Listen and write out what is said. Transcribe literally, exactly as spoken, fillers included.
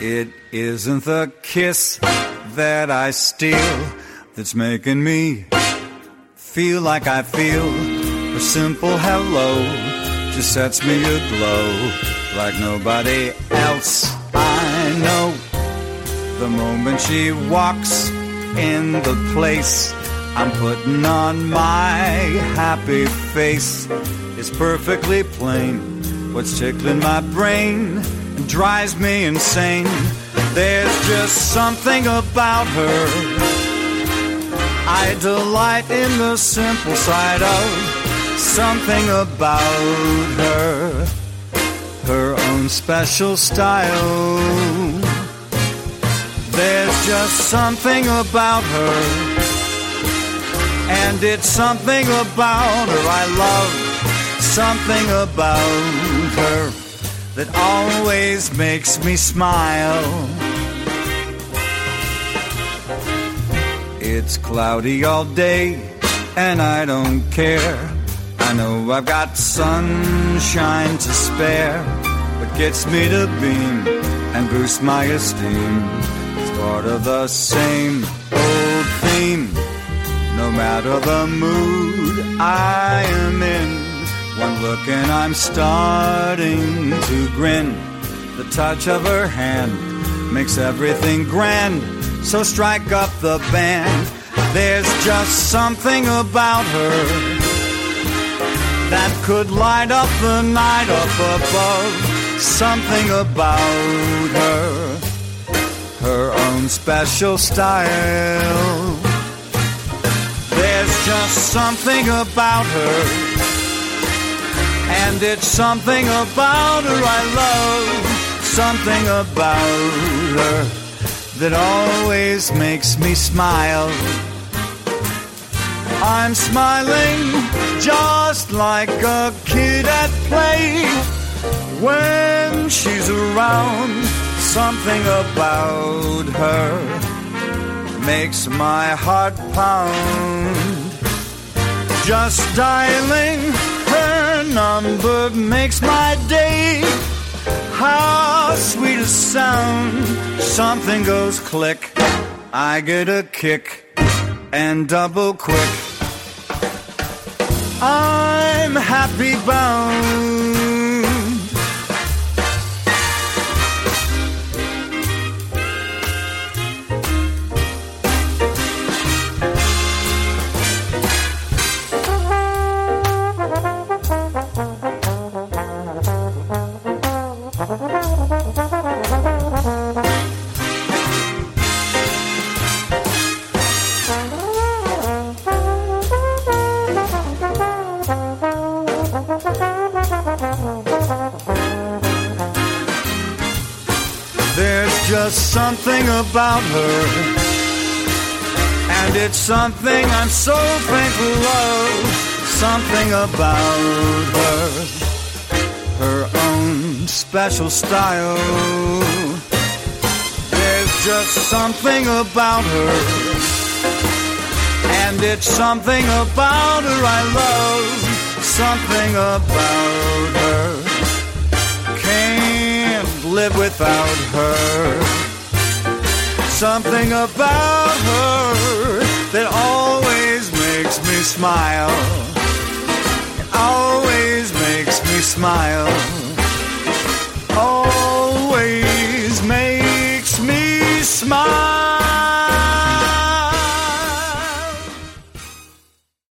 It isn't the kiss that I steal that's making me feel like I feel. A simple hello just sets me aglow like nobody else I know. The moment she walks in the place, I'm putting on my happy face. It's perfectly plain what's tickling my brain and drives me insane. There's just something about her. I delight in the simple side of something about her. Her own special style. There's just something about her, and it's something about her I love. Something about her that always makes me smile. It's cloudy all day and I don't care. I know I've got sunshine to spare. What gets me to beam and boost my esteem is part of the same old theme. No matter the mood I am in, one look and I'm starting to grin. The touch of her hand makes everything grand, so strike up the band. There's just something about her that could light up the night up above. Something about her, her own special style. There's just something about her, and it's something about her I love. Something about her that always makes me smile. I'm smiling just like a kid at play when she's around. Something about her makes my heart pound. Just dialing her number makes my day. How sweet a sound. Something goes click, I get a kick, and double quick I'm happy bound. Just something about her, and it's something I'm so thankful of. Something about her, her own special style. There's just something about her, and it's something about her I love. Something about her, live without her. Something about her that always makes me smile. It always makes me smile.